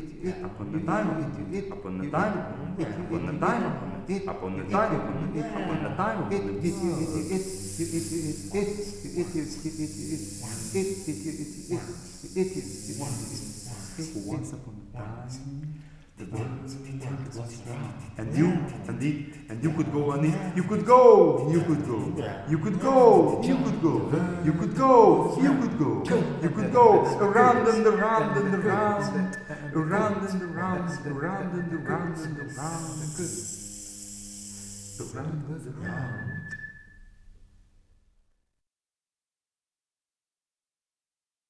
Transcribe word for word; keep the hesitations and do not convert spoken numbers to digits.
upon the time, upon the time, upon the time, upon the time, upon the time. Once upon a time, the world was round, and you, and it, and you could go on it. You could go, you could go, you could go, you could go, you could go, you could go, you could go around and around and around, around and around, around and around and around, around and around.